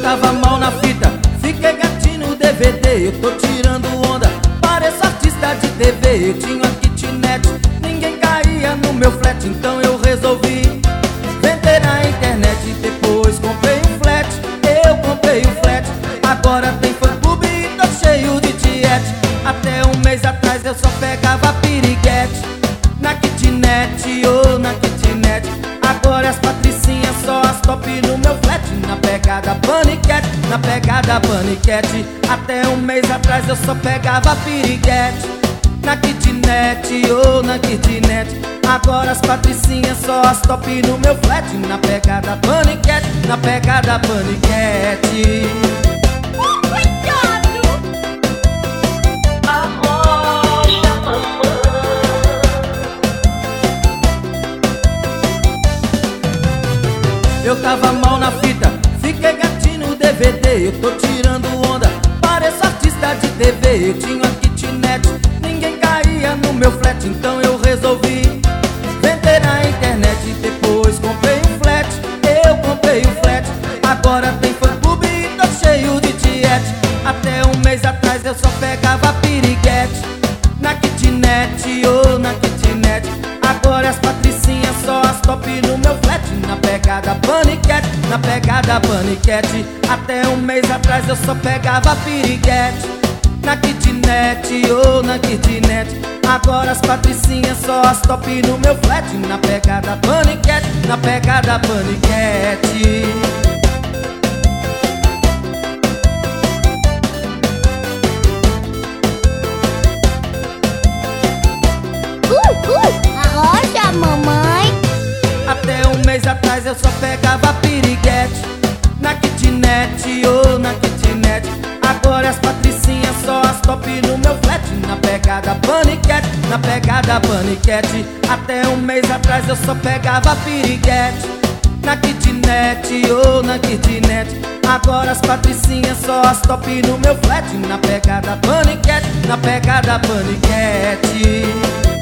tava mal na fita, fiquei gatinho no DVD. Eu tô tirando onda, pareço artista de TV. Eu tinha uma kitnet, ninguém caía no meu flat. Então eu resolvi vender na internet. Depois comprei um flat, eu comprei um flat. Agora tem fã clube e tô cheio de tiete. Até um mês atrás eu só pegava piriguete na kitnet, ou na kitnet. Agora as patricinhas só as top no meu flat. Na pegada paniquete, na pegada paniquete. Até um mês atrás eu só pegava piriguete na kitnet, ou na kitnet. Agora as patricinhas só as top no meu flat. Na pegada paniquete, na pegada paniquete. Eu tava mal na fita, fiquei gatinho no DVD. Eu tô tirando onda, pareço artista de TV. Eu tinha uma kitnet, ninguém caía no meu flat. Então eu resolvi vender na internet. Depois comprei um flat, eu comprei um flat. Agora tem fã clube e tô cheio de tiete. Até um mês atrás eu só pegava piriguete na kitnet, ou na kitnet. Agora as patricinhas só as top no meu flat. Na pegada paniquete, na pegada paniquete. Até um mês atrás eu só pegava piriguete na kitnet, ou na kitnet. Agora as patricinhas só as top no meu flat. Na pegada paniquete, na pegada paniquete. Arrocha, mamãe. Até um mês atrás eu só pegava piriguete na kitnet, ou na kitnet. Agora as patricinhas só as top no meu flat. Na pegada paniquete, na pegada paniquete. Até um mês atrás eu só pegava piriguete na kitnet, ou na kitnet. Agora as patricinhas só as top no meu flat. Na pegada paniquete, na pegada paniquete.